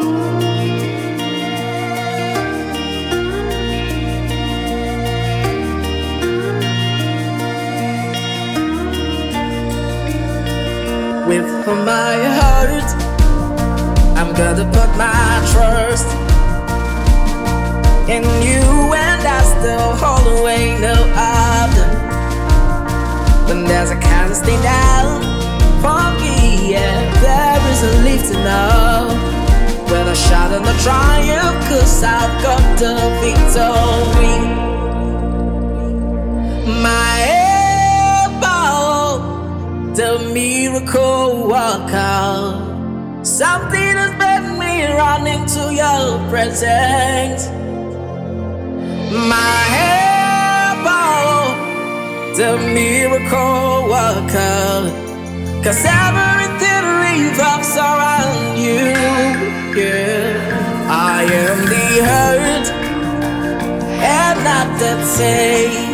With my heart, I'm gonna put my trust in you, and I still hold away no other. When there's a constant down for me, yeah, there is a leaf to know. When I shout in the triumph, 'cause I've got the victory. My elbow, the miracle worker. Something has made me run into your presence. My elbow, the miracle worker. 'Cause everything revolves around you, yeah. I am the hurt and not the tail.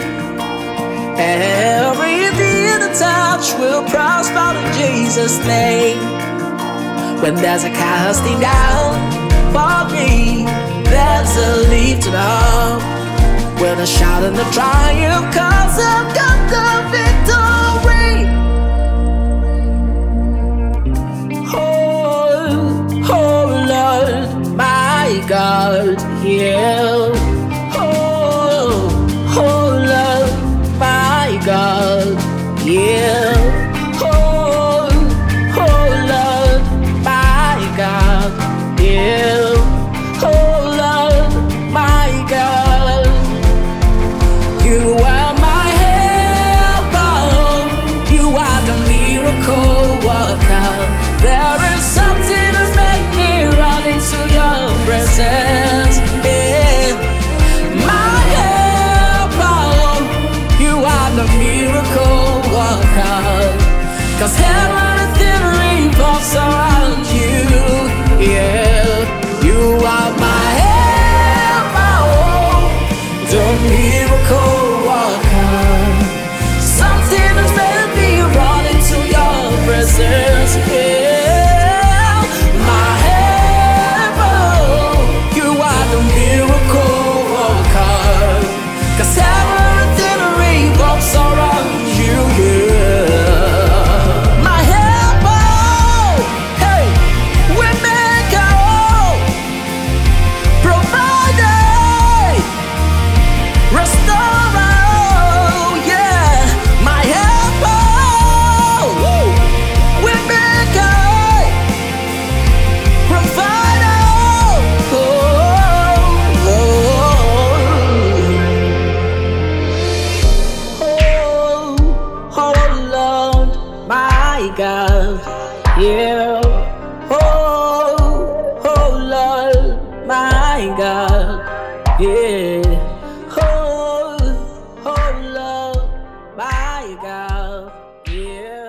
Everything I touch will prosper in Jesus' name. When there's a casting down for me, there's a leaf to know. When I shout in the triumph, 'cause I've got the victory. Oh, oh Lord, my God, yeah. Oh, oh Lord, my God, yeah. Oh, oh Lord, my God, yeah. Oh Lord, my God, you are my helper, you are the miracle worker. There is something that makes me run into your presence, yeah. My helper, you are the miracle worker. 'Cause everything revolves around you, yeah. You are my helper, the miracle worker. Something has made me run into your presence, yeah. My helper, you are the miracle worker. 'Cause everything revolves around you, yeah. My helper, hey, we make our provider, restorer, yeah. My helper, we make our provider. Oh, oh, oh Lord, my God, yeah. Oh, oh Lord, my God, yeah. Oh, oh Lord, my God, yeah.